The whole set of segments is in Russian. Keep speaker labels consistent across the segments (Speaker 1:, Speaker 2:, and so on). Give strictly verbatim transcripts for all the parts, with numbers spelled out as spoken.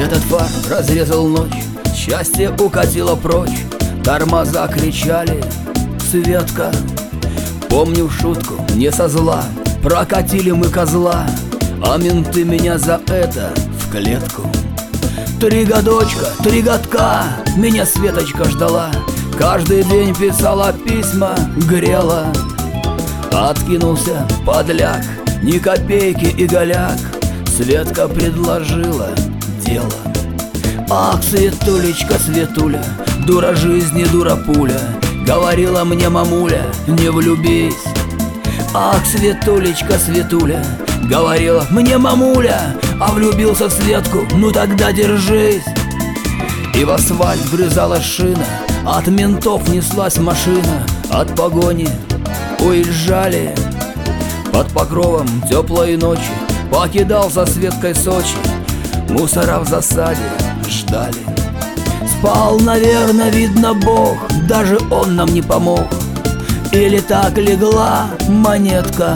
Speaker 1: Этот фар разрезал ночь, счастье укатило прочь. Тормоза кричали: Светка. Помню шутку, не со зла, прокатили мы козла, а менты меня за это в клетку. Три годочка, три годка меня Светочка ждала, каждый день писала письма, грела. Откинулся подляк, ни копейки и голяк, Светка предложила дело. Ах, Светулечка, Светуля, дура жизни, дура пуля, говорила мне мамуля: не влюбись. Ах, Светулечка, Светуля, говорила мне мамуля, а влюбился в Светку, ну тогда держись. И в асфальт врезала шина, от ментов неслась машина, от погони уезжали. Под покровом теплой ночи покидал со Светкой Сочи, мусора в засаде ждали. Спал, наверное, видно, Бог, даже он нам не помог. Или так легла монетка,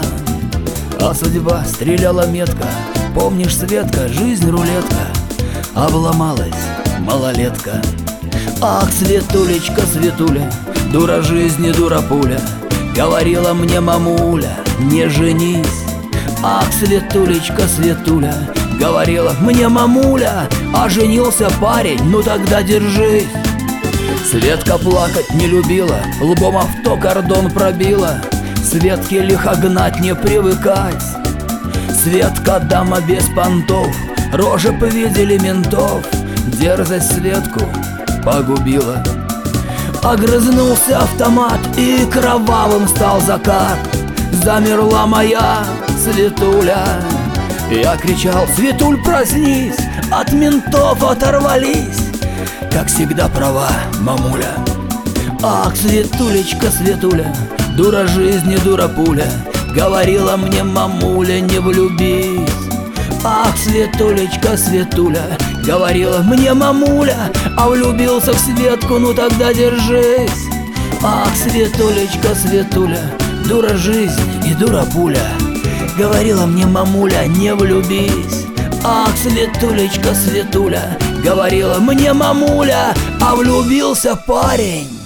Speaker 1: а судьба стреляла метко. Помнишь, Светка, жизнь рулетка, обломалась малолетка. Ах, Светулечка, Светуля, дура жизни, дура пуля, говорила мне мамуля: не женись. Ах, Светулечка, Светуля, говорила мне мамуля, а женился парень, ну тогда держись. Светка плакать не любила, лбом авто кордон пробила, Светке лихо гнать не привыкать. Светка дама без понтов, рожи повидели ментов, дерзость Светку погубила. Огрызнулся автомат, и кровавым стал закат. Замерла моя Светуля. Я кричал: Светуль, проснись, от ментов оторвались. Как всегда права мамуля. Ах, Светулечка, Светуля, дура жизни, дура пуля, говорила мне мамуля: не влюбись. Ах, Светулечка, Светуля, говорила мне мамуля, а влюбился в Светку, ну тогда держись. Ах, Светулечка, Светуля, дура жизнь и дура пуля, говорила мне мамуля: не влюбись. Ах, Светулечка, Светуля, говорила мне мамуля, а влюбился парень.